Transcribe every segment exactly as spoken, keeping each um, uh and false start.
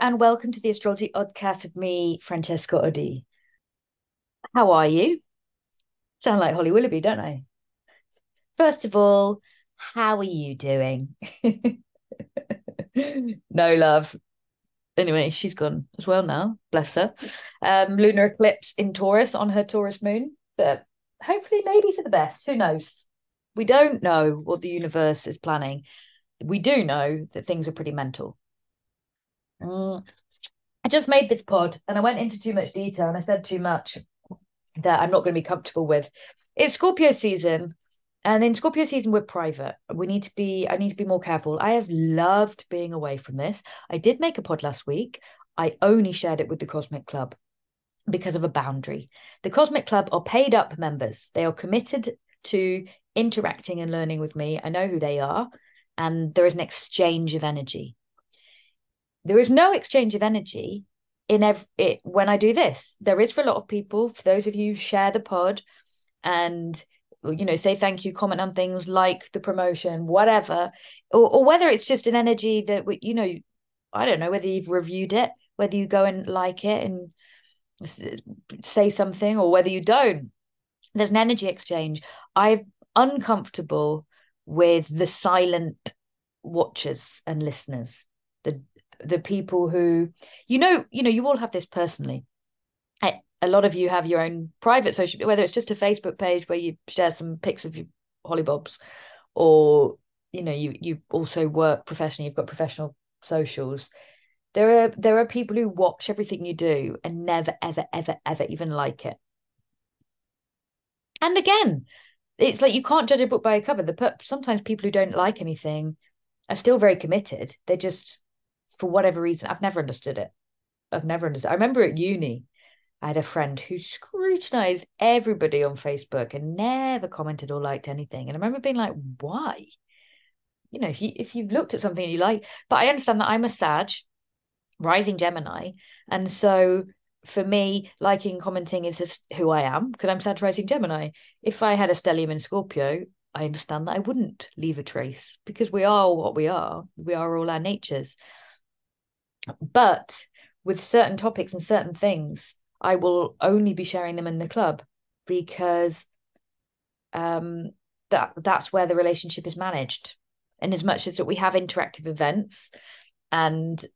and welcome to the Astrology Oddcast with me, Francesca Oddi. How are you? Sound like Holly Willoughby, don't I? First of all, how are you doing? No love. Anyway, she's gone as well now, bless her. Um, lunar eclipse in Taurus on her Taurus moon, but hopefully, maybe for the best. Who knows? We don't know what the universe is planning. We do know that things are pretty mental. Mm. I just made this pod and I went into too much detail and I said too much that I'm not going to be comfortable with. It's Scorpio season, and in Scorpio season, we're private. We need to be, I need to be more careful. I have loved being away from this. I did make a pod last week. I only shared it with the Cosmic Club because of a boundary. The Cosmic Club are paid up members. They are committed to interacting and learning with me. I know who they are, and there is an exchange of energy. There is no exchange of energy in every it, when I do this. There is for a lot of people, for those of you who share the pod and you know say thank you, comment on things, like the promotion, whatever, or, or whether it's just an energy that we, you know, I don't know whether you've reviewed it, whether you go and like it and say something, or whether you don't. There's an energy exchange. I'm uncomfortable with the silent watchers and listeners, the the people who, you know, you know, you all have this personally. I, a lot of you have your own private social, whether it's just a Facebook page where you share some pics of your hollybobs, or you know, you you also work professionally. You've got professional socials. There are there are people who watch everything you do and never, ever, ever, ever even like it. And again, it's like you can't judge a book by a cover. The sometimes people who don't like anything are still very committed. They just, for whatever reason, I've never understood it. I've never understood. I remember at uni, I had a friend who scrutinized everybody on Facebook and never commented or liked anything. And I remember being like, why? You know, if you if you've looked at something you like, but I understand that I'm a Sag, rising Gemini, and so for me, liking, commenting is just who I am because I'm Sag rising Gemini. If I had a stellium in Scorpio, I understand that I wouldn't leave a trace because we are what we are. We are all our natures. But with certain topics and certain things, I will only be sharing them in the club because um, that that's where the relationship is managed. And as much as that we have interactive events, and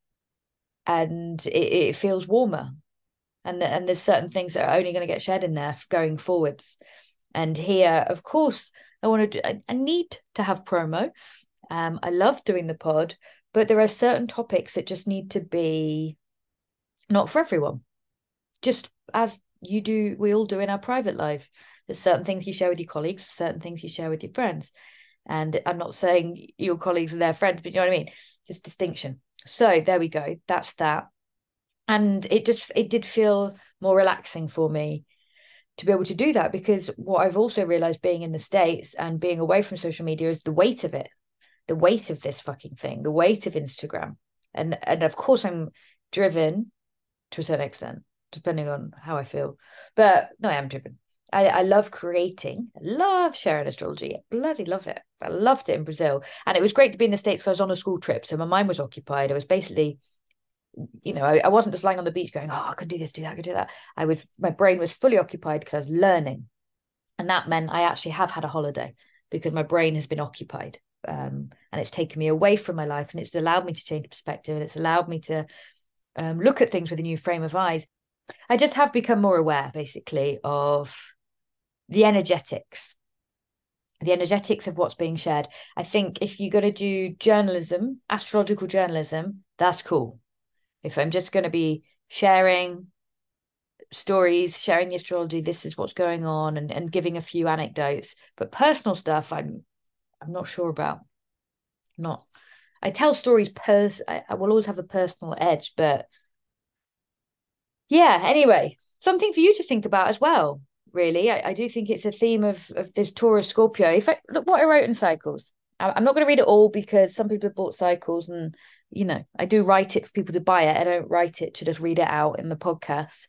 and it, it feels warmer, and the, and there's certain things that are only going to get shared in there going forwards. And here, of course, I want to do, I, I need to have promo. Um, I love doing the pod, but there are certain topics that just need to be not for everyone. Just as you do, we all do in our private life. There's certain things you share with your colleagues, certain things you share with your friends. And I'm not saying your colleagues are their friends, but you know what I mean? Just distinction. So there we go. That's that. And it just, it did feel more relaxing for me to be able to do that, because what I've also realized being in the States and being away from social media is the weight of it, the weight of this fucking thing, the weight of Instagram. And, and of course I'm driven to a certain extent, depending on how I feel. But no, I am driven. I, I love creating. I love sharing astrology. I bloody love it. I loved it in Brazil. And it was great to be in the States because I was on a school trip. So my mind was occupied. I was basically, you know, I, I wasn't just lying on the beach going, oh, I could do this, do that, I could do that. I was, my brain was fully occupied because I was learning. And that meant I actually have had a holiday because my brain has been occupied. Um, and it's taken me away from my life, and it's allowed me to change perspective, and it's allowed me to um, look at things with a new frame of eyes. I just have become more aware, basically, of the energetics, the energetics of what's being shared. I think if you're going to do journalism, astrological journalism, that's cool. If I'm just going to be sharing stories, sharing the astrology, this is what's going on, and, and giving a few anecdotes. But personal stuff, I'm I'm not sure about. Not, I tell stories pers. I, I will always have a personal edge, but yeah. Anyway, something for you to think about as well. Really, I, I do think it's a theme of of this Taurus Scorpio. If I look what I wrote in cycles, I, I'm not going to read it all because some people have bought cycles, and you know I do write it for people to buy it. I don't write it to just read it out in the podcast.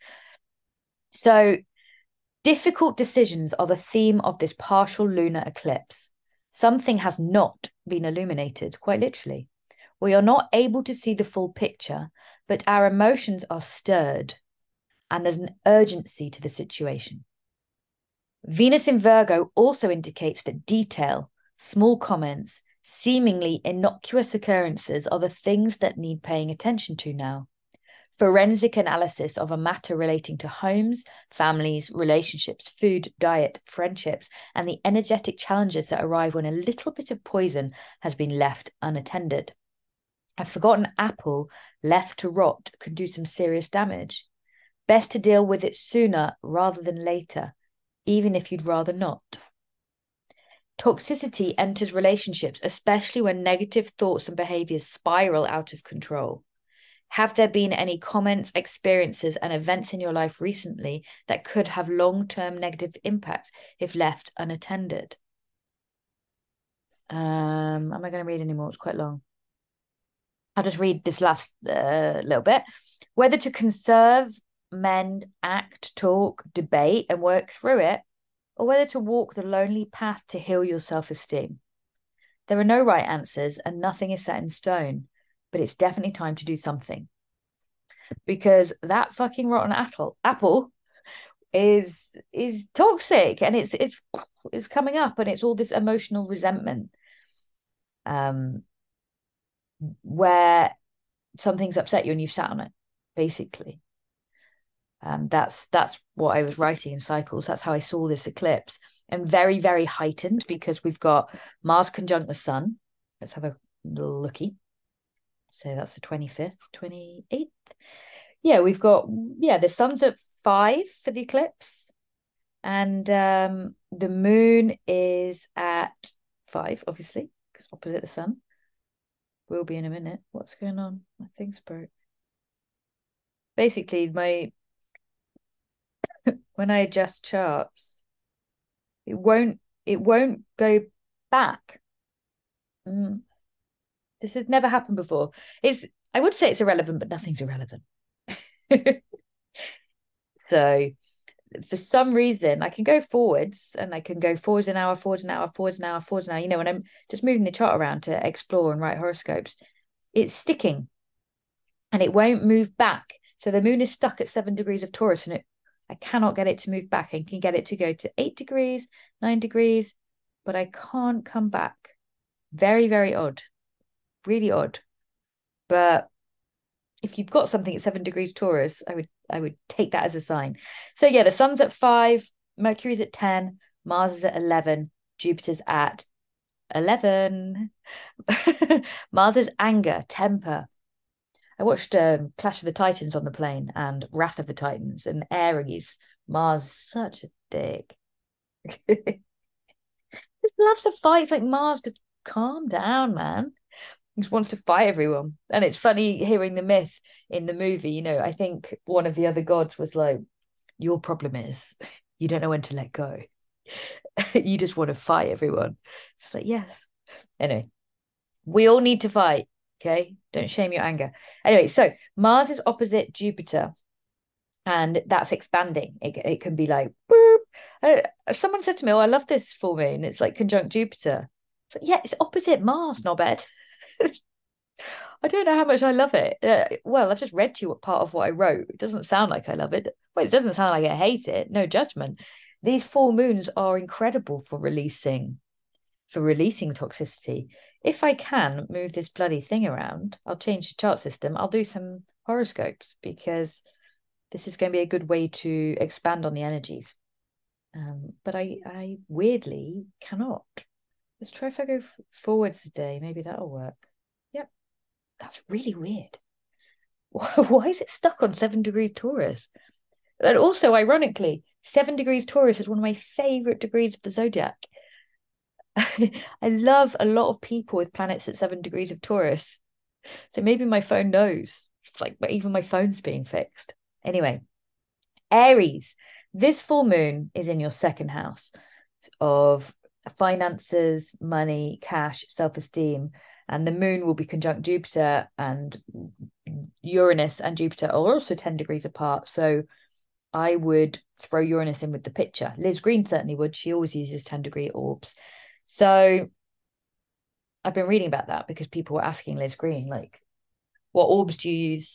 So, difficult decisions are the theme of this partial lunar eclipse. Something has not been illuminated, quite literally. We are not able to see the full picture, but our emotions are stirred and there's an urgency to the situation. Venus in Virgo also indicates that detail, small comments, seemingly innocuous occurrences are the things that need paying attention to now. Forensic analysis of a matter relating to homes, families, relationships, food, diet, friendships, and the energetic challenges that arrive when a little bit of poison has been left unattended. A forgotten apple left to rot can do some serious damage. Best to deal with it sooner rather than later, even if you'd rather not. Toxicity enters relationships, especially when negative thoughts and behaviors spiral out of control. Have there been any comments, experiences, and events in your life recently that could have long-term negative impacts if left unattended? Um, am I going to read any more? It's quite long. I'll just read this last uh, little bit. Whether to conserve, mend, act, talk, debate, and work through it, or whether to walk the lonely path to heal your self-esteem. There are no right answers and nothing is set in stone, but it's definitely time to do something. Because that fucking rotten apple apple is is toxic and it's it's it's coming up and it's all this emotional resentment. Um where something's upset you and you've sat on it, basically. Um, that's that's what I was writing in cycles. That's how I saw this eclipse. And very, very heightened because we've got Mars conjunct the sun. Let's have a little looky. So that's the twenty-fifth, twenty-eighth. Yeah, we've got, yeah, the sun's at five for the eclipse. And um, the moon is at five, obviously, because opposite the sun. Will be in a minute. What's going on? My thing's broke. Basically, my when I adjust charts, it won't it won't go back. Mm. This has never happened before. It's I would say it's irrelevant, but nothing's irrelevant. So for some reason, I can go forwards and I can go forwards an hour, forwards an hour, forwards an hour, forwards an hour. You know, when I'm just moving the chart around to explore and write horoscopes, it's sticking and it won't move back. So the moon is stuck at seven degrees of Taurus and it I cannot get it to move back. I can get it to go to eight degrees, nine degrees, but I can't come back. Very, very odd. Really odd. But if you've got something at seven degrees Taurus, I would I would take that as a sign. So yeah, the sun's at five, Mercury's at ten, Mars is at eleven, Jupiter's at eleven. Mars is anger, temper. I watched um, Clash of the Titans on the plane and Wrath of the Titans and Aries. Mars, such a dick. Just loves to fight. It's like Mars, just calm down, man. He just wants to fight everyone. And it's funny hearing the myth in the movie. You know, I think one of the other gods was like, your problem is you don't know when to let go. You just want to fight everyone. It's like, yes. Anyway, we all need to fight. Okay, don't shame your anger. Anyway, so Mars is opposite Jupiter, and that's expanding. It, it can be like, boop. Uh, someone said to me, "Oh, I love this full moon. It's like conjunct Jupiter." So yeah, it's opposite Mars, not bad. I don't know how much I love it. Uh, well, I've just read to you what part of what I wrote. It doesn't sound like I love it. Well, it doesn't sound like I hate it. No judgment. These full moons are incredible for releasing, for releasing toxicity. If I can move this bloody thing around, I'll change the chart system. I'll do some horoscopes because this is going to be a good way to expand on the energies. Um, but I, I weirdly cannot. Let's try if I go f- forwards today. Maybe that'll work. Yep. That's really weird. Why is it stuck on seven degrees Taurus? And also, ironically, seven degrees Taurus is one of my favorite degrees of the zodiac. I love a lot of people with planets at seven degrees of Taurus. So maybe my phone knows. It's like even my phone's being fixed. Anyway, Aries, this full moon is in your second house of finances, money, cash, self-esteem. And the moon will be conjunct Jupiter, and Uranus and Jupiter are also ten degrees apart. So I would throw Uranus in with the picture. Liz Green certainly would. She always uses ten degree orbs. So I've been reading about that because people were asking Liz Green, like, what orbs do you use?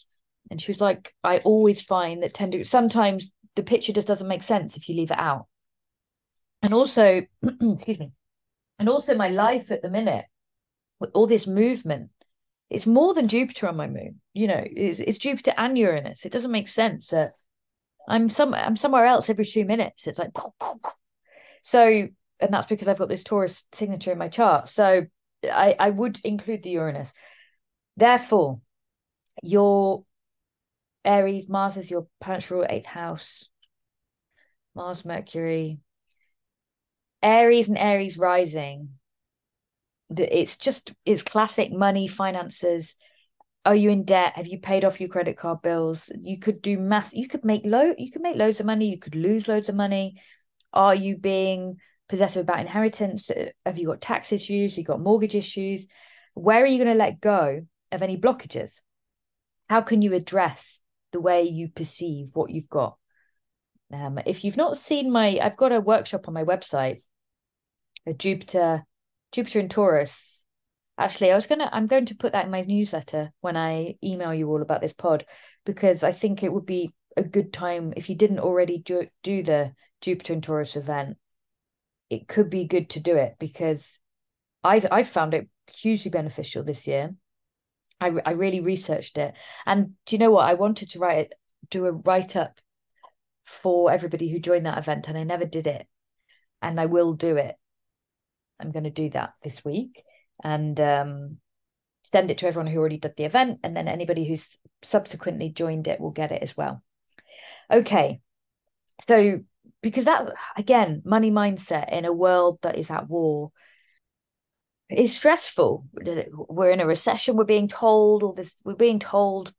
And she was like, I always find that tend to sometimes the picture just doesn't make sense if you leave it out. And also, excuse me, and also my life at the minute with all this movement, it's more than Jupiter on my moon. You know, it's, it's Jupiter and Uranus. It doesn't make sense that I'm some I'm somewhere else every two minutes. It's like so, and that's because I've got this Taurus signature in my chart. So I I would include the Uranus. Therefore, your Aries, Mars is your planetary eighth house. Mars, Mercury, Aries and Aries rising. It's just it's classic money, finances. Are you in debt? Have you paid off your credit card bills? You could do mass. You could make low. You could make loads of money. You could lose loads of money. Are you being possessive about inheritance? Have you got tax issues? Have you got mortgage issues? Where are you going to let go of any blockages? How can you address the way you perceive what you've got? Um, if you've not seen my, I've got a workshop on my website, a Jupiter, Jupiter in Taurus. Actually, I was gonna, I'm going to put that in my newsletter when I email you all about this pod, because I think it would be a good time if you didn't already do, do the Jupiter in Taurus event. It could be good to do it because I've I've found it hugely beneficial this year. I I really researched it, and do you know what? I wanted to write it, do a write up for everybody who joined that event, and I never did it, and I will do it. I'm going to do that this week and um, send it to everyone who already did the event, and then anybody who's subsequently joined it will get it as well. Okay, so because that, again, money mindset in a world that is at war is stressful. We're in a recession, we're being told all this, we're being told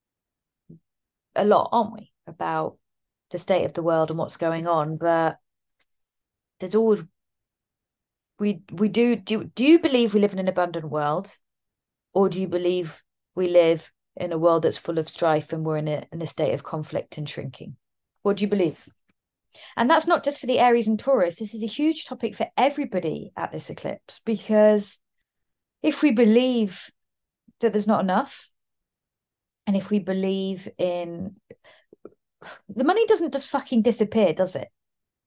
a lot, aren't we, about the state of the world and what's going on, but there's always we we do do do you believe we live in an abundant world, or do you believe we live in a world that's full of strife and we're in a in a state of conflict and shrinking? What do you believe? And that's not just for the Aries and Taurus. This is a huge topic for everybody at this eclipse, because if we believe that there's not enough, and if we believe in the money doesn't just fucking disappear, does it?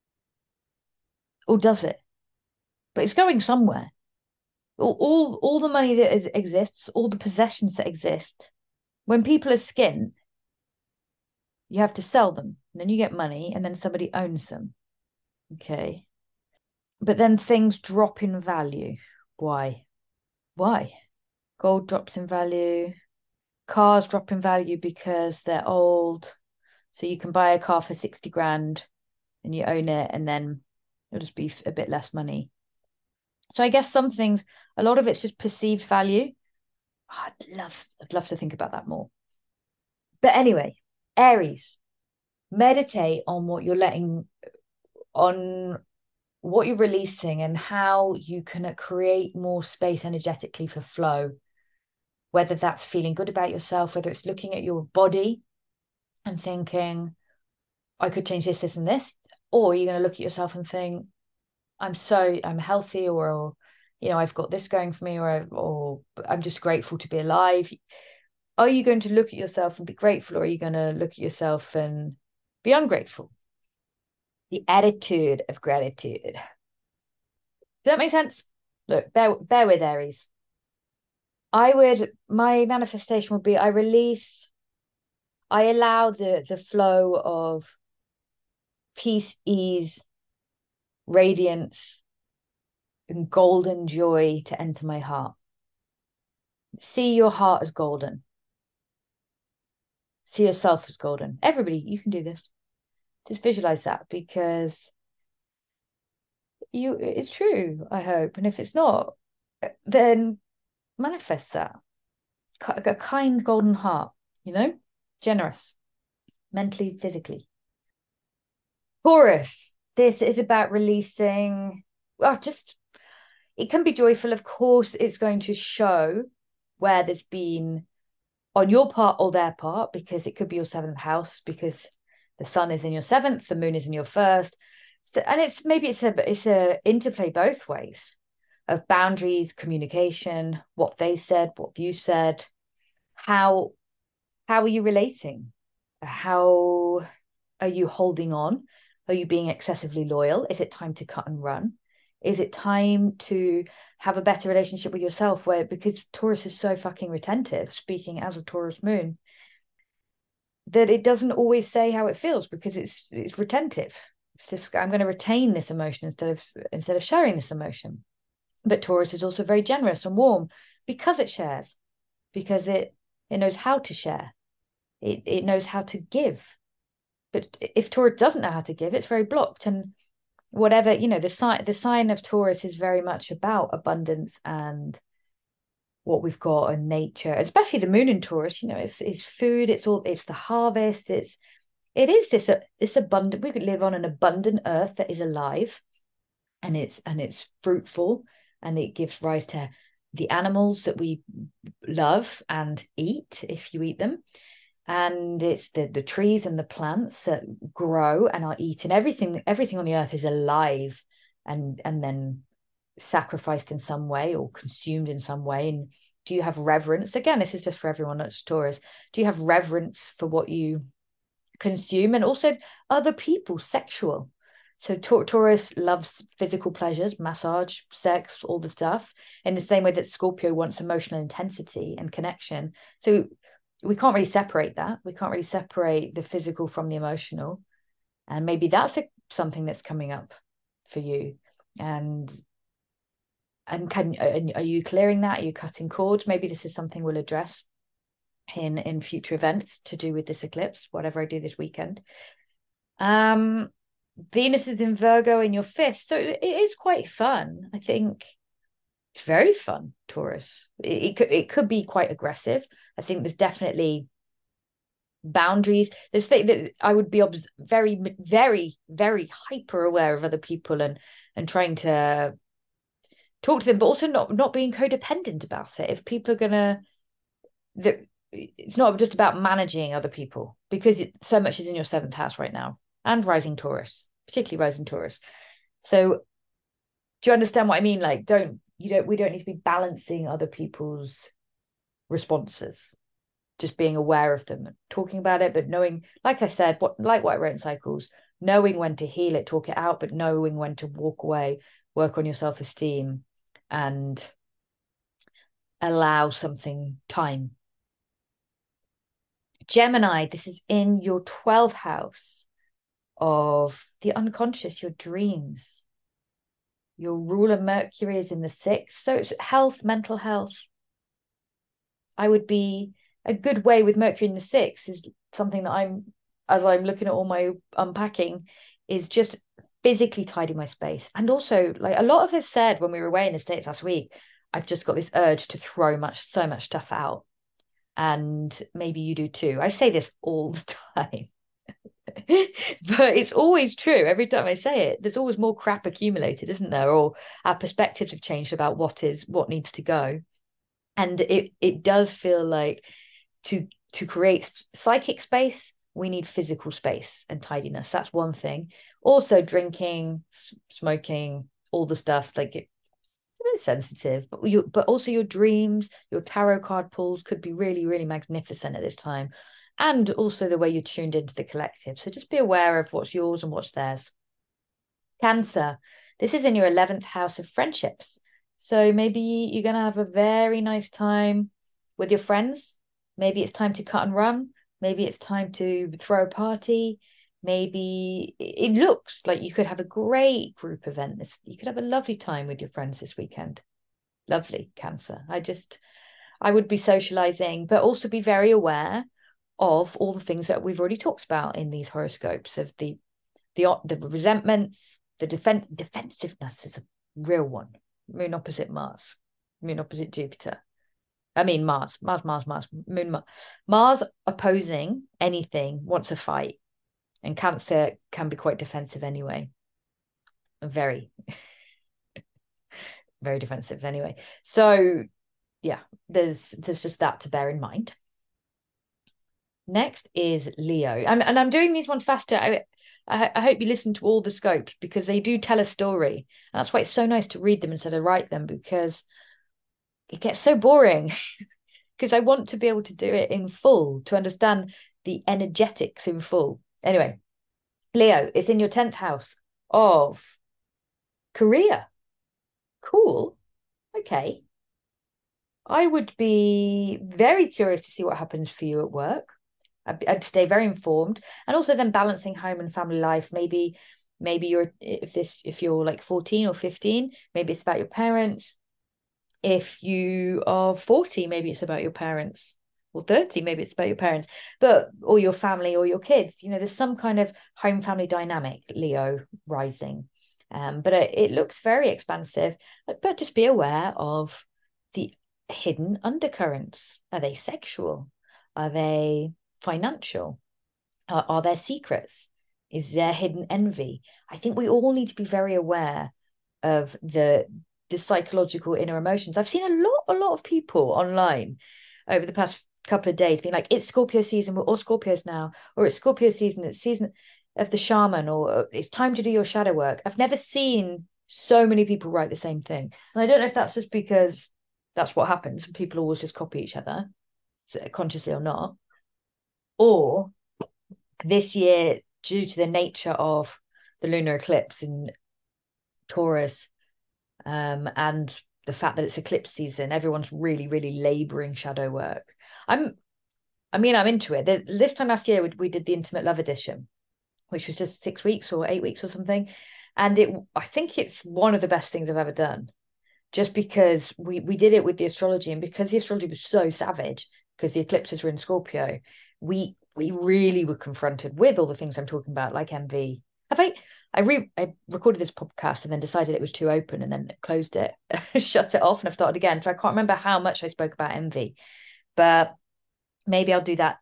Or does it? But it's going somewhere. All, all, all the money that is, exists, all the possessions that exist, when people are skint, you have to sell them. And then you get money, and then somebody owns them. Okay. But then things drop in value. Why? Why? Gold drops in value. Cars drop in value because they're old. So you can buy a car for sixty grand and you own it, and then it'll just be a bit less money. So I guess some things, a lot of it's just perceived value. Oh, I'd love, I'd love to think about that more. But anyway, Aries, meditate on what you're letting, on what you're releasing, and how you can create more space energetically for flow. Whether that's feeling good about yourself, whether it's looking at your body and thinking, I could change this, this, and this, or you're going to look at yourself and think, I'm so, I'm healthy, or, or you know, I've got this going for me, or, or I'm just grateful to be alive. Are you going to look at yourself and be grateful, or are you going to look at yourself and be ungrateful? The attitude of gratitude. Does that make sense? Look, bear, bear with Aries. I would, my manifestation would be, I release, I allow the the flow of peace, ease, radiance, and golden joy to enter my heart. See your heart as golden. See yourself as golden. Everybody, you can do this. Just visualize that, because you it's true, I hope. And if it's not, then manifest that. A kind golden heart, you know, generous, mentally, physically. Taurus, this is about releasing, well, just, it can be joyful. Of course, it's going to show where there's been on your part or their part, because it could be your seventh house, because the sun is in your seventh, the moon is in your first. So, and it's maybe it's a it's a interplay both ways of boundaries, communication, what they said, what you said, how How are you relating? How are you holding on? Are you being excessively loyal? Is it time to cut and run? Is it time to have a better relationship with yourself? Where, because Taurus is so fucking retentive, speaking as a Taurus moon, that it doesn't always say how it feels because it's it's retentive. It's just, I'm going to retain this emotion instead of instead of sharing this emotion. But Taurus is also very generous and warm because it shares, because it it knows how to share. It it knows how to give. But if Taurus doesn't know how to give, it's very blocked. And whatever, you know, the sign the sign of Taurus is very much about abundance and what we've got in nature, especially the moon in Taurus. You know, it's it's food, it's all it's the harvest, it's it is this uh, this abundant. We could live on an abundant earth that is alive, and it's and it's fruitful, and it gives rise to the animals that we love and eat if you eat them. And it's the the trees and the plants that grow and are eaten. Everything everything on the earth is alive and and then sacrificed in some way or consumed in some way. And do you have reverence? Again, this is just for everyone, not just Taurus. Do you have reverence for what you consume? And also other people, sexual. So Taurus loves physical pleasures, massage, sex, all the stuff, in the same way that Scorpio wants emotional intensity and connection. So we can't really separate that. We can't really separate the physical from the emotional. And maybe that's a, something that's coming up for you. And and can are you clearing that? Are you cutting cords? Maybe this is something we'll address in in future events to do with this eclipse, whatever I do this weekend. Um, Venus is in Virgo in your fifth, so it is quite fun. I think it's very fun, Taurus. It, it could it could be quite aggressive. I think there's definitely boundaries. There's things that I would be obs- very, very, very hyper aware of other people and and trying to talk to them, but also not not being codependent about it. If people are gonna, that it's not just about managing other people, because it, so much is in your seventh house right now, and rising Taurus, particularly rising Taurus. So do you understand what I mean? Like, don't you don't we don't need to be balancing other people's responses, just being aware of them, talking about it, but knowing, like I said, what like what I wrote in Cycles, knowing when to heal it, talk it out, but knowing when to walk away, work on your self-esteem, and allow something time. Gemini, this is in your twelfth house of the unconscious, your dreams. Your ruler Mercury is in the sixth, so it's health, mental health. I would be a good way with Mercury in the sixth is something that I'm, as I'm looking at all my unpacking, is just physically tidy my space. And also, like a lot of us said when we were away in the States last week, I've just got this urge to throw much, so much stuff out. And maybe you do too. I say this all the time. But it's always true. Every time I say it, there's always more crap accumulated, isn't there? Or our perspectives have changed about what is what needs to go. And it it does feel like to to create psychic space, we need physical space and tidiness. That's one thing. Also, drinking, smoking, all the stuff, like it, it's a bit sensitive, but you but also your dreams, your tarot card pulls could be really, really magnificent at this time. And also the way you're tuned into the collective. So just be aware of what's yours and what's theirs. Cancer, this is in your eleventh house of friendships. So maybe you're going to have a very nice time with your friends. Maybe it's time to cut and run. Maybe it's time to throw a party. Maybe it looks like you could have a great group event. This, you could have a lovely time with your friends this weekend. Lovely, Cancer. I just, I would be socializing, but also be very aware of all the things that we've already talked about in these horoscopes, of the the the resentments, the defense defensiveness is a real one. Moon opposite Mars, Moon opposite Jupiter. I mean Mars, Mars, Mars, Mars, Moon, Mars. Mars opposing anything wants a fight, and Cancer can be quite defensive anyway. Very, very defensive anyway. So yeah, there's there's just that to bear in mind. Next is Leo. I'm, and I'm doing these ones faster. I, I, I hope you listen to all the scopes because they do tell a story. And that's why it's so nice to read them instead of write them, because it gets so boring. because I want to be able to do it in full, to understand the energetics in full. Anyway, Leo, it's in your tenth house of career. Cool. Okay. I would be very curious to see what happens for you at work. I'd, I'd stay very informed, and also then balancing home and family life. Maybe, maybe you're if this if you're like fourteen or fifteen, maybe it's about your parents. If you are forty, maybe it's about your parents. Or thirty, maybe it's about your parents, but or your family or your kids. You know, there's some kind of home family dynamic, Leo rising. Um, but it, it looks very expansive. But just be aware of the hidden undercurrents. Are they sexual? Are they financial? Are, are there secrets? Is there hidden envy? I think we all need to be very aware of the the psychological inner emotions. I've seen a lot, a lot of people online over the past couple of days being like, it's Scorpio season, we're all Scorpios now, or it's Scorpio season, it's season of the shaman, or it's time to do your shadow work. I've never seen so many people write the same thing. And I don't know if that's just because that's what happens. People always just copy each other, consciously or not. Or this year, due to the nature of the lunar eclipse in Taurus, um, and the fact that it's eclipse season, everyone's really, really laboring shadow work. I'm, I mean, I'm into it. The, this time last year, we, we did the Intimate Love Edition, which was just six weeks or eight weeks or something. And it, I think it's one of the best things I've ever done, just because we, we did it with the astrology, and because the astrology was so savage, because the eclipses were in Scorpio, we, we really were confronted with all the things I'm talking about, like envy. Have I, I, re, I recorded this podcast and then decided it was too open and then closed it, shut it off, and I've started again. So I can't remember how much I spoke about envy, but maybe I'll do that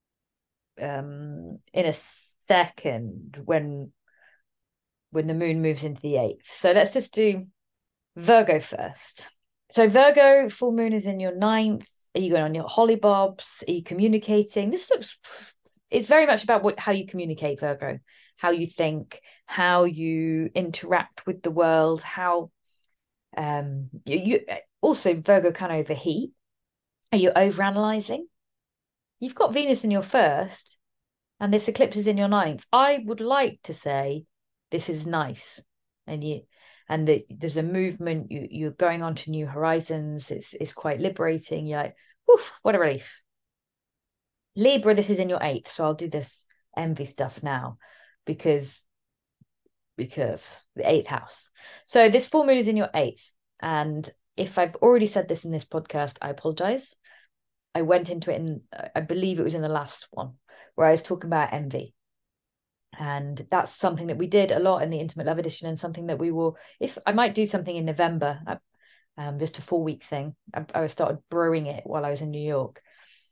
um, in a second when when the moon moves into the eighth. So let's just do Virgo first. So Virgo, full moon is in your ninth. Are you going on your hollybobs? Are you communicating? This looks, it's very much about what, how you communicate, Virgo, how you think, how you interact with the world, how um you, you also Virgo can overheat. Are you overanalyzing? You've got Venus in your first, and this eclipse is in your ninth. I would like to say this is nice, and you and the, there's a movement. You you're going on to new horizons. It's it's quite liberating. You're like, woof, what a relief. Libra, this is in your eighth, so I'll do this envy stuff now, because because the eighth house. So this full moon is in your eighth, and if I've already said this in this podcast, I apologize. I went into it in, I believe it was in the last one, where I was talking about envy. And that's something that we did a lot in the Intimate Love Edition, and something that we will, if I might do something in November, um, just a four week thing. I, I started brewing it while I was in New York.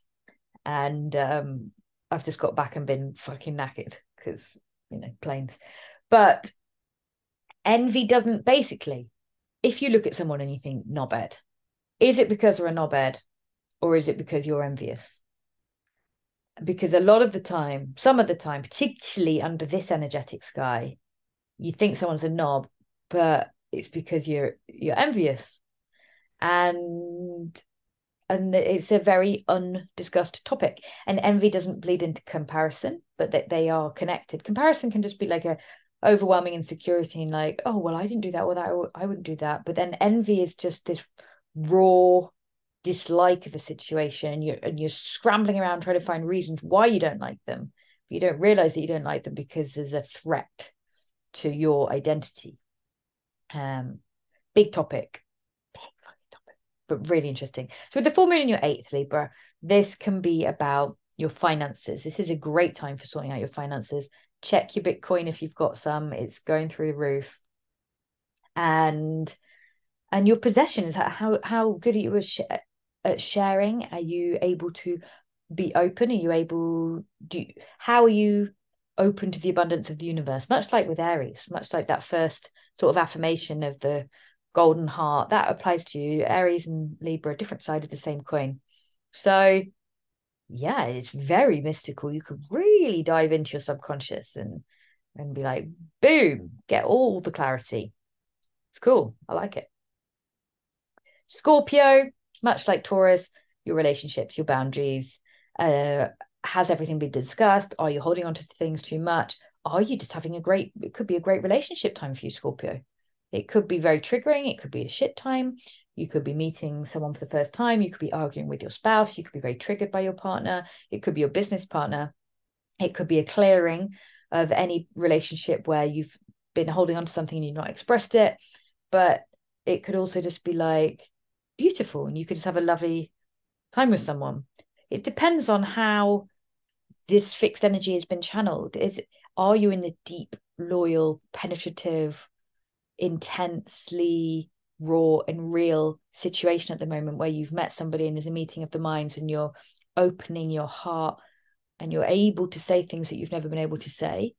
And um, I've just got back and been fucking knackered because, you know, planes. But envy doesn't, basically, if you look at someone and you think, knobhead, is it because they're a knobhead, or is it because you're envious? Because a lot of the time, some of the time, particularly under this energetic sky, you think someone's a knob, but it's because you're you're envious. And and it's a very undiscussed topic. And envy doesn't bleed into comparison, but that they are connected. Comparison can just be like a overwhelming insecurity, and like, oh well, I didn't do that, or that I wouldn't do that. But then envy is just this raw dislike of a situation, and you're and you're scrambling around trying to find reasons why you don't like them, but you don't realize that you don't like them because there's a threat to your identity. Um, big topic, big fucking topic, but really interesting. So with the full moon in your eighth, Libra, this can be about your finances. This is a great time for sorting out your finances. Check your Bitcoin if you've got some; it's going through the roof. And and your possessions, how how good are you at, sh- at sharing? Are you able to be open? Are you able do how are you open to the abundance of the universe? Much like with Aries, much like that first sort of affirmation of the golden heart, that applies to you. Aries and Libra, different side of the same coin. So yeah, it's very mystical. You could really dive into your subconscious and and be like, boom, get all the clarity. It's cool. I like it. Scorpio, much like Taurus, your relationships, your boundaries? Uh, has everything been discussed? Are you holding on to things too much? Are you just having a great, it could be a great relationship time for you, Scorpio. It could be very triggering. It could be a shit time. You could be meeting someone for the first time. You could be arguing with your spouse. You could be very triggered by your partner. It could be your business partner. It could be a clearing of any relationship where you've been holding on to something and you've not expressed it. But it could also just be like beautiful, and you could just have a lovely time with someone. It depends on how this fixed energy has been channeled. Is are you in the deep, loyal, penetrative, intensely raw and real situation at the moment where you've met somebody and there's a meeting of the minds and you're opening your heart and you're able to say things that you've never been able to say?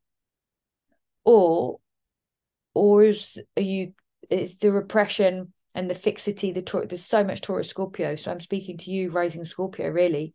Or or is are you is the repression and the fixity, the there's so much Taurus Scorpio, so I'm speaking to you, rising Scorpio, really,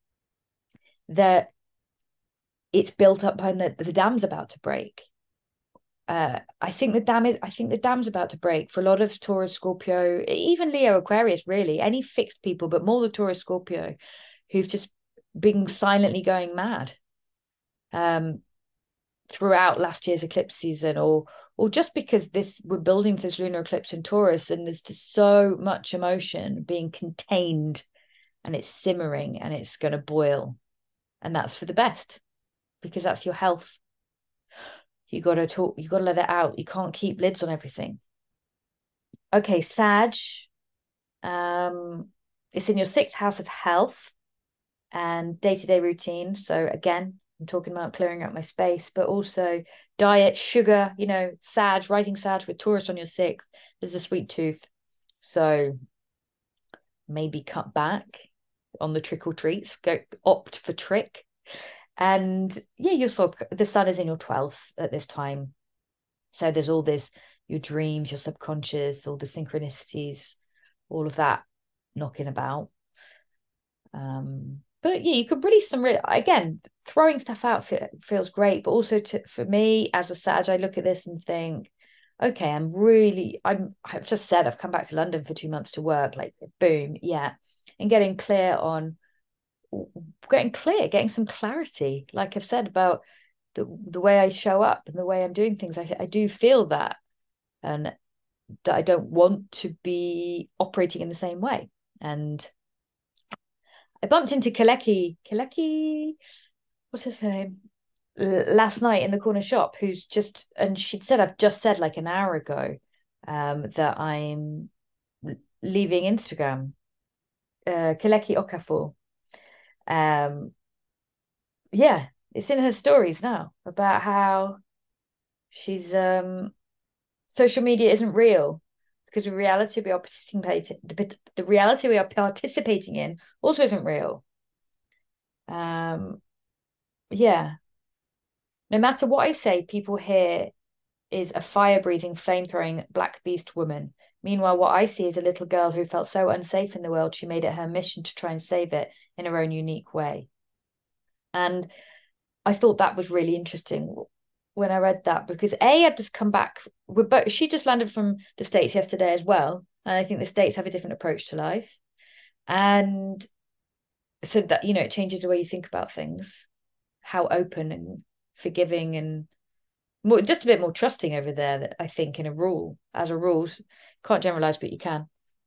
that it's built up and the, the dam's about to break. Uh, I think the dam is. I think the dam's about to break for a lot of Taurus, Scorpio, even Leo, Aquarius. Really, any fixed people, but more the Taurus, Scorpio, who've just been silently going mad um, throughout last year's eclipse season, or or just because this we're building this lunar eclipse in Taurus, and there's just so much emotion being contained, and it's simmering, and it's going to boil, and that's for the best, because that's your health. You got to talk, you got to let it out. You can't keep lids on everything. Okay, Sag. Um, it's in your sixth house of health and day-to-day routine. So again, I'm talking about clearing out my space, but also diet, sugar, you know, Sag, rising Sag with Taurus on your sixth. There's a sweet tooth. So maybe cut back on the trick or treats, go opt for trick. And yeah, your sub the sun is in your twelfth at this time. So there's all this, your dreams, your subconscious, all the synchronicities, all of that knocking about. Um, but yeah, you could release some real, again, throwing stuff out feels great, but also to, for me as a Sag, I look at this and think, okay, I'm really, I'm, I've just said I've come back to London for two months to work, like boom, yeah. And getting clear on getting clear, getting some clarity, like I've said, about the the way I show up and the way I'm doing things. I, I do feel that, and that I don't want to be operating in the same way. And I bumped into Kaleki, Kaleki, what's his name? Last night in the corner shop, who's just, and she'd said, I've just said like an hour ago, um, that I'm leaving Instagram. Uh, Kaleki Okafor. Um, yeah, it's in her stories now about how she's um social media isn't real because the reality we are participating the, the reality we are participating in also isn't real. Um, yeah. No matter what I say, people here is a fire-breathing, flame-throwing black beast woman. Meanwhile, what I see is a little girl who felt so unsafe in the world, she made it her mission to try and save it in her own unique way. And I thought that was really interesting when I read that, because A, I'd just come back with both. She just landed from the States yesterday as well. And I think the States have a different approach to life. And so that, you know, it changes the way you think about things, how open and forgiving and more, just a bit more trusting over there, that I think in a rule, as a rule, can't generalize, but you can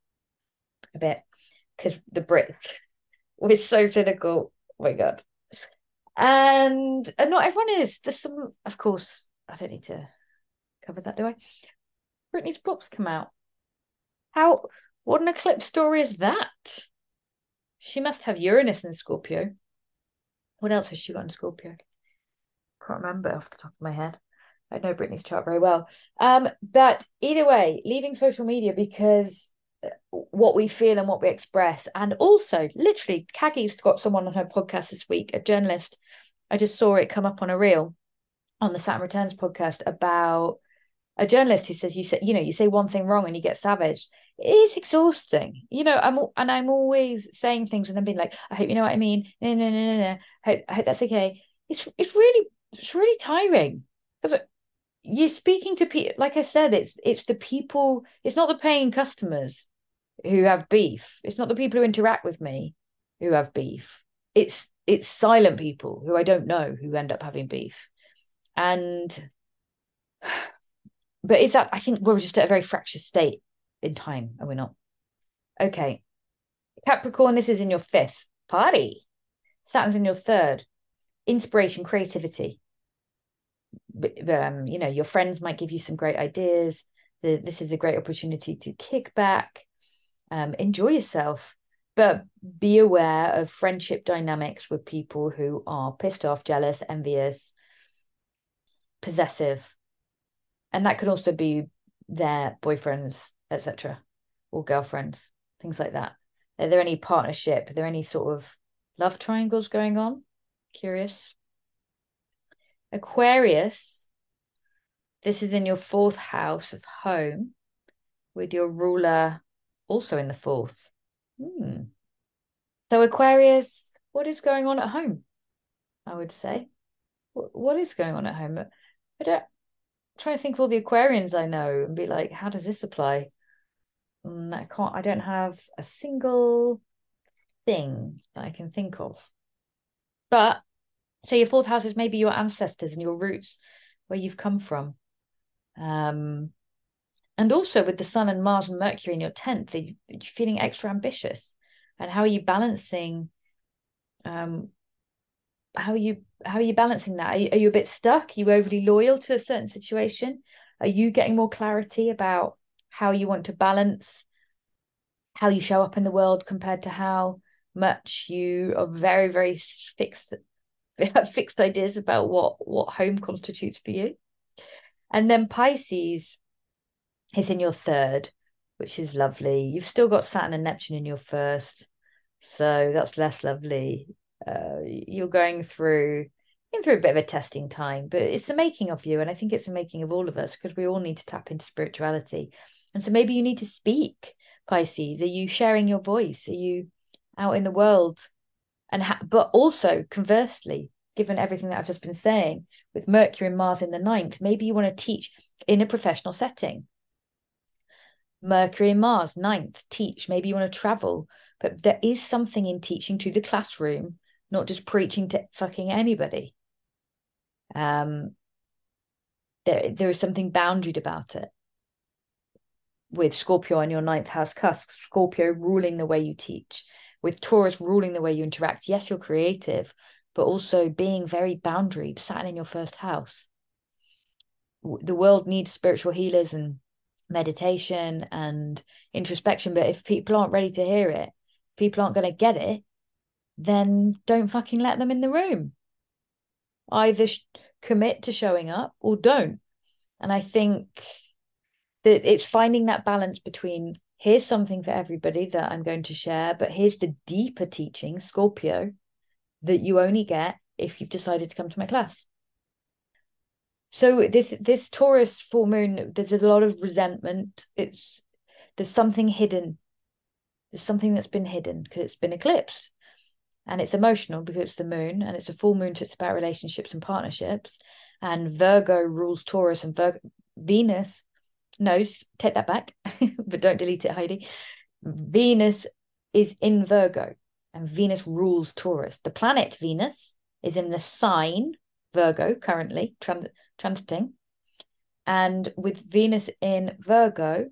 a bit, because the Brits, we're so cynical. Oh my God. And, and not everyone is. There's some, of course, I don't need to cover that, do I? Britney's book's come out. How, what an eclipse story is that? She must have Uranus in Scorpio. What else has she got in Scorpio? Can't remember off the top of my head. I know Britney's chart very well. Um, but either way, leaving social media because what we feel and what we express. And also, literally, Kagi's got someone on her podcast this week, a journalist. I just saw it come up on a reel on the Saturn Returns podcast about a journalist who says, you say, you know, you say one thing wrong and you get savaged. It is exhausting. You know, I'm and I'm always saying things and then being like, I hope you know what I mean. No, no, no, no, no. I hope, I hope that's okay. It's it's really it's really tiring. Because you're speaking to people, like I said, it's it's the people, it's not the paying customers who have beef. It's not the people who interact with me. who have beef. It's it's silent people who I don't know who end up having beef. And but is that, I think we're just at a very fractious state in time, are we not? Okay. Capricorn, this is in your fifth. Party. Saturn's in your third. Inspiration, creativity. But, um, you know, your friends might give you some great ideas. The, this is a great opportunity to kick back, um, enjoy yourself, but be aware of friendship dynamics with people who are pissed off, jealous, envious, possessive. And that could also be their boyfriends, et cetera, or girlfriends, things like that. Are there any partnership? Are there any sort of love triangles going on? Curious. Aquarius, this is in your fourth house of home with your ruler also in the fourth. Hmm. So Aquarius, what is going on at home? I would say. What is going on at home? I don't, I'm trying to think of all the Aquarians I know and be like, how does this apply? And I can't, I don't have a single thing that I can think of. But so your fourth house is maybe your ancestors and your roots, where you've come from. Um, and also with the Sun and Mars and Mercury in your tenth, are you, are you feeling extra ambitious? And how are you balancing? Um, how are you how are you balancing that? Are you, are you a bit stuck? Are you overly loyal to a certain situation? Are you getting more clarity about how you want to balance how you show up in the world compared to how much you are very, very fixed have fixed ideas about what what home constitutes for you? And then Pisces is in your third, which is lovely. You've still got Saturn and Neptune in your first, so that's less lovely. Uh, you're going through going through a bit of a testing time, but it's the making of you, and I think it's the making of all of us, because we all need to tap into spirituality. And so maybe you need to speak, Pisces. Are you sharing your voice? Are you out in the world? And ha- but also conversely, given everything that I've just been saying, with Mercury and Mars in the ninth, maybe you want to teach in a professional setting. Mercury and Mars, ninth, teach. Maybe you want to travel, but there is something in teaching to the classroom, not just preaching to fucking anybody. Um, there, there is something boundaried about it. With Scorpio on your ninth house cusp, Scorpio ruling the way you teach, with Taurus ruling the way you interact. Yes, you're creative, but also being very boundaried, Saturn in your first house. The world needs spiritual healers and meditation and introspection, but if people aren't ready to hear it, people aren't going to get it, then don't fucking let them in the room. Either sh- commit to showing up or don't. And I think that it's finding that balance between, here's something for everybody that I'm going to share, but here's the deeper teaching, Scorpio, that you only get if you've decided to come to my class. So this this Taurus full moon, there's a lot of resentment. It's there's something hidden. There's something that's been hidden because it's been eclipsed. And it's emotional because it's the moon, and it's a full moon, so it's about relationships and partnerships. And Virgo rules Taurus, and Vir- Venus, no, take that back, but don't delete it, Heidi. Venus is in Virgo, and Venus rules Taurus. The planet Venus is in the sign Virgo currently, tran- transiting. And with Venus in Virgo,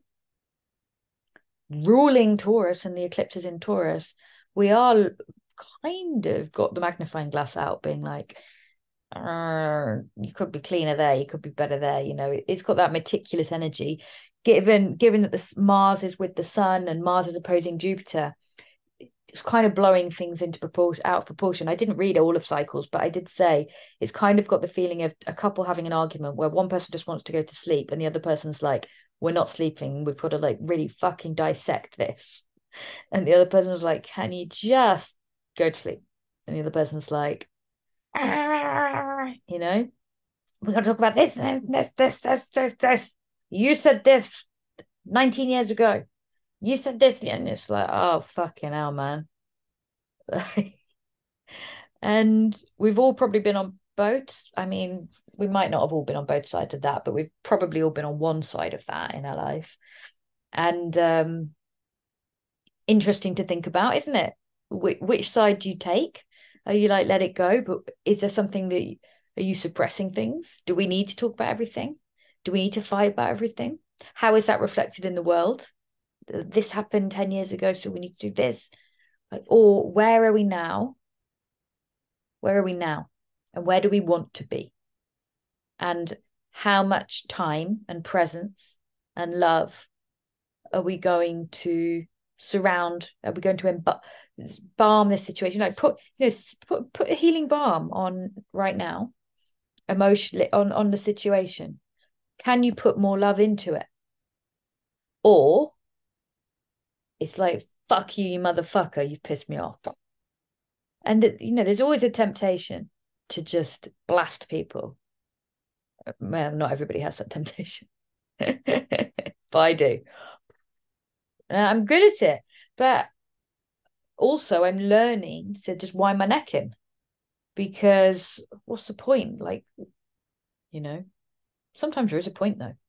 ruling Taurus, and the eclipse is in Taurus, we are kind of got the magnifying glass out, being like, you could be cleaner there, you could be better there. You know, it's got that meticulous energy. Given given that the Mars is with the Sun and Mars is opposing Jupiter, it's kind of blowing things into proportion, out of proportion. I didn't read all of cycles, but I did say it's kind of got the feeling of a couple having an argument where one person just wants to go to sleep and the other person's like, we're not sleeping, we've got to like really fucking dissect this. And the other person was like, can you just go to sleep? And the other person's like, you know, we're going to talk about this, this, this, this, this, this. You said this nineteen years ago. You said this. And it's like, oh, fucking hell, man. And we've all probably been on both. I mean, we might not have all been on both sides of that, but we've probably all been on one side of that in our life. And um, interesting to think about, isn't it? which, which side do you take? Are you like, let it go? But is there something that, are you suppressing things? Do we need to talk about everything? Do we need to fight about everything? How is that reflected in the world? This happened ten years ago, so we need to do this. Like, or where are we now? Where are we now? And where do we want to be? And how much time and presence and love are we going to surround? Are we going to embalm balm this situation? Like put, you know, put put a healing balm on right now, emotionally on on the situation. Can you put more love into it? Or it's like, fuck you, you motherfucker, you've pissed me off. And you know, there's always a temptation to just blast people. Well, not everybody has that temptation, but I do. And I'm good at it, but also I'm learning to just wind my neck in, because what's the point? Like, you know, sometimes there is a point though.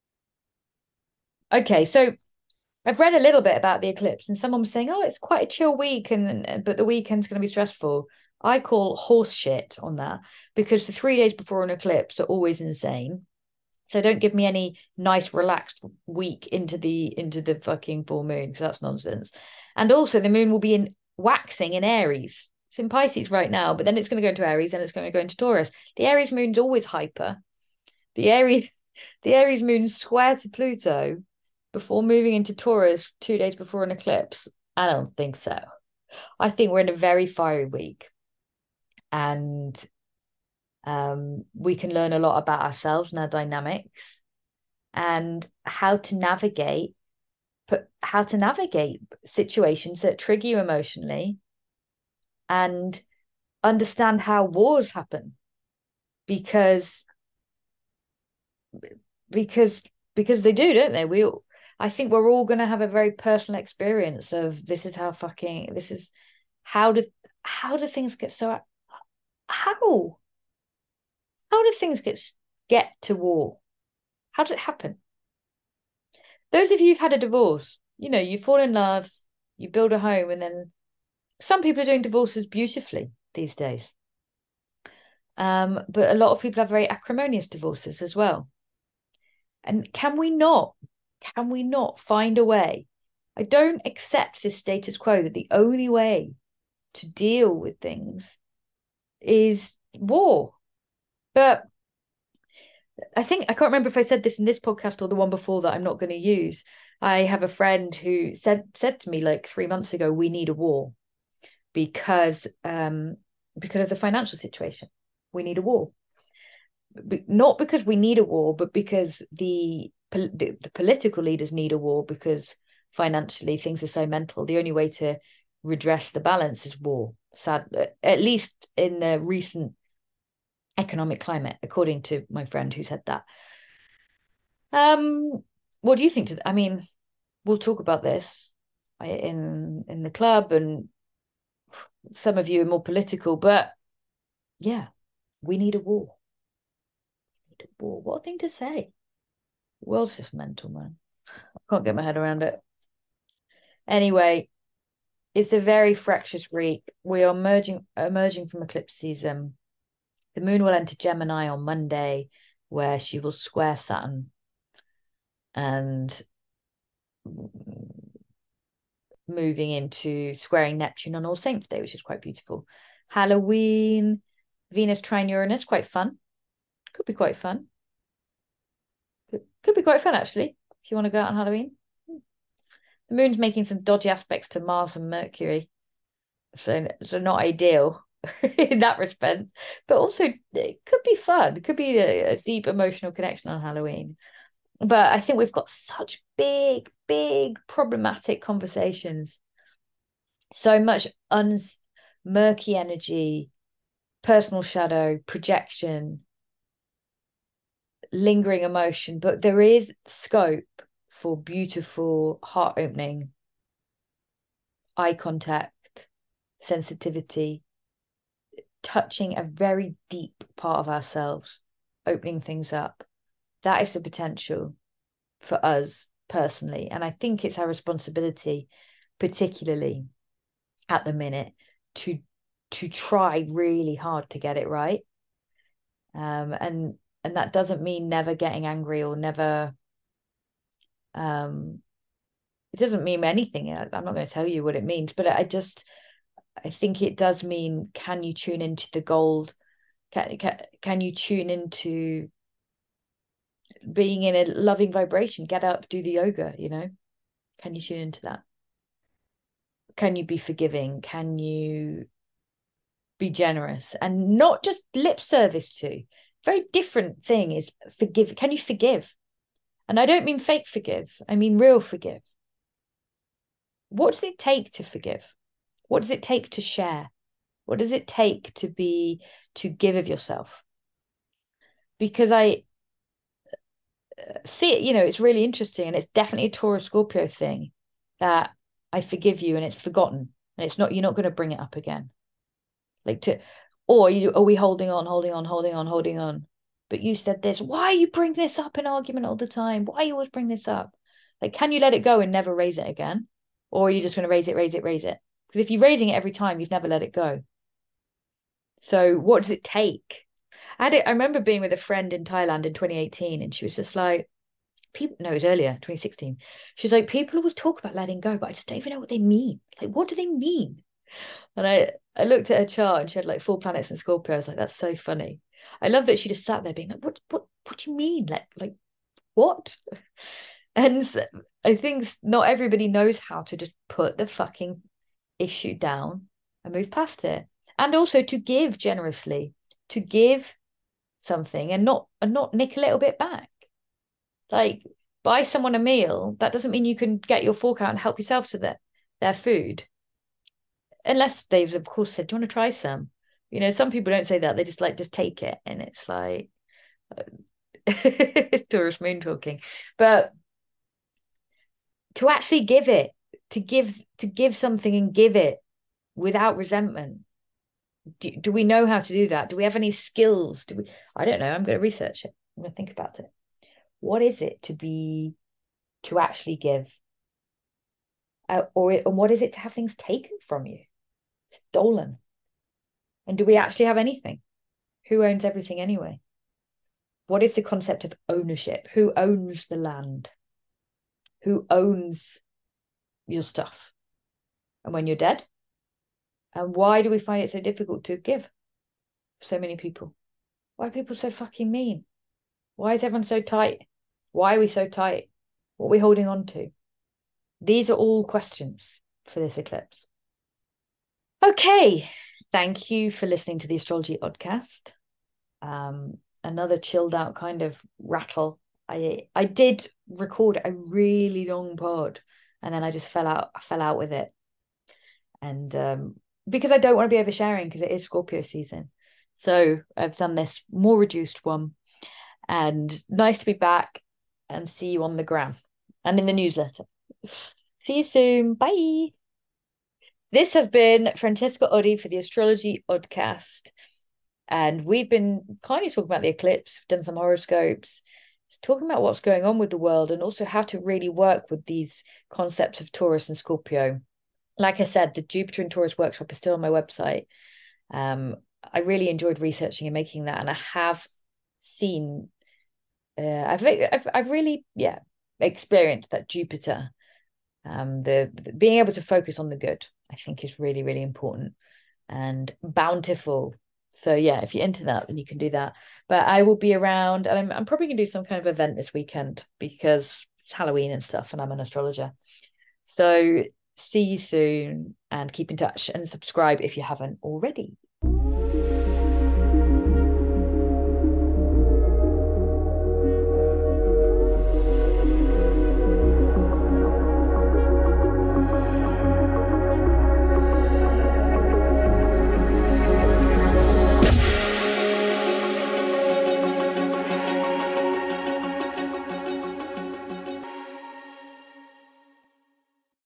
Okay, so I've read a little bit about the eclipse, and someone was saying, "Oh, it's quite a chill week, and but the weekend's going to be stressful." I call horse shit on that, because the three days before an eclipse are always insane. So don't give me any nice, relaxed week into the into the fucking full moon, because that's nonsense. And also, the moon will be in waxing in Aries. It's in Pisces right now, but then it's going to go into Aries, and it's going to go into Taurus. The Aries moon's always hyper. The Aries, the Aries moon's square to Pluto before moving into Taurus two days before an eclipse. I don't think so. I think we're in a very fiery week, and um, we can learn a lot about ourselves and our dynamics, and how to navigate, but how to navigate situations that trigger you emotionally, and understand how wars happen, because because because they do, don't they? We I think we're all going to have a very personal experience of, this is how fucking, this is how do how do things get so how how do things get get to war? How does it happen? Those of you who've had a divorce, you know, you fall in love, you build a home, and then some people are doing divorces beautifully these days. Um, but a lot of people have very acrimonious divorces as well. And can we not, can we not find a way? I don't accept this status quo that the only way to deal with things is war. But I think, I can't remember if I said this in this podcast or the one before that I'm not going to use. I have a friend who said said to me like three months ago, we need a war because um because of the financial situation. We need a war. Not because we need a war, but because the, the the political leaders need a war, because financially things are so mental. The only way to redress the balance is war. Sad, at least in the recent economic climate, according to my friend who said that. Um, what do you think? To I mean, we'll talk about this in in the club, and some of you are more political, but yeah, we need a war. War. What a thing to say. The world's just mental, man. I can't get my head around it. Anyway, it's a very fractious week. We are emerging emerging from eclipse season. The moon will enter Gemini on Monday, where she will square Saturn, and moving into squaring Neptune on All Saints Day, which is quite beautiful. Halloween, Venus trine Uranus, quite fun. Could be quite fun. Could, could be quite fun, actually, if you want to go out on Halloween. The moon's making some dodgy aspects to Mars and Mercury, so, so not ideal in that respect. But also, it could be fun. It could be a, a deep emotional connection on Halloween. But I think we've got such big, big problematic conversations. So much un murky energy, personal shadow, projection, lingering emotion, but there is scope for beautiful, heart-opening eye contact, sensitivity, touching a very deep part of ourselves, opening things up. That is the potential for us personally, and I think it's our responsibility, particularly at the minute to to try really hard to get it right. Um, and and that doesn't mean never getting angry or never um it doesn't mean anything. I'm not going to tell you what it means, but I just I think it does mean, can you tune into the gold? Can, can, can you tune into being in a loving vibration? Get up, do the yoga, you know? Can you tune into that? Can you be forgiving? Can you be generous? And not just lip service to. Very different thing is forgive. Can you forgive? And I don't mean fake forgive. I mean real forgive. What does it take to forgive? What does it take to share? What does it take to be, to give of yourself? Because I see it, you know, it's really interesting, and it's definitely a Taurus Scorpio thing, that I forgive you and it's forgotten, and it's not, you're not going to bring it up again. Like to, or you, are we holding on, holding on, holding on, holding on? But you said this, why you bring this up in argument all the time? Why you always bring this up? Like, can you let it go and never raise it again? Or are you just going to raise it, raise it, raise it? Because if you're raising it every time, you've never let it go. So what does it take? I had it, I remember being with a friend in Thailand in twenty eighteen, and she was just like, people, no, it was earlier, twenty sixteen. She's like, people always talk about letting go, but I just don't even know what they mean. Like, what do they mean? And I, I looked at her chart, and she had like four planets in Scorpio. I was like, that's so funny. I love that she just sat there being like, what, what, what do you mean? Like, like, what? And I think not everybody knows how to just put the fucking issue down and move past it. And also to give generously, to give something and not and not nick a little bit back. Like, buy someone a meal, that doesn't mean you can get your fork out and help yourself to their their food. Unless they've of course said, do you want to try some? You know, some people don't say that, they just like, just take it. And it's like Taurus moon talking. But to actually give it, to give to give something and give it without resentment. Do, do we know how to do that? Do we have any skills? Do we? I don't know. I'm going to research it. I'm going to think about it. What is it to be, to actually give? Uh, or and what is it to have things taken from you, stolen? And do we actually have anything? Who owns everything anyway? What is the concept of ownership? Who owns the land? Who owns your stuff? And when you're dead? And why do we find it so difficult to give? So many people. Why are people so fucking mean? Why is everyone so tight? Why are we so tight? What are we holding on to? These are all questions for this eclipse. Okay. Thank you for listening to the Astrology Oddcast. Um, another chilled out kind of rattle. I I did record a really long pod, and then I just fell out, I fell out with it. And um because I don't want to be oversharing, because it is Scorpio season. So I've done this more reduced one. And nice to be back and see you on the gram and in the newsletter. See you soon. Bye. This has been Francesca Oddi for the Astrology Oddcast. And we've been kind of talking about the eclipse, we've done some horoscopes, talking about what's going on with the world, and also how to really work with these concepts of Taurus and Scorpio. Like I said, the Jupiter and Taurus workshop is still on my website. Um, I really enjoyed researching and making that, and I have seen, uh, I've, I've I've really yeah experienced that Jupiter, um, the, the being able to focus on the good, I think is really really important and bountiful. So yeah, if you're into that, then you can do that. But I will be around, and I'm I'm probably gonna do some kind of event this weekend because it's Halloween and stuff, and I'm an astrologer. So see you soon, and keep in touch and subscribe if you haven't already.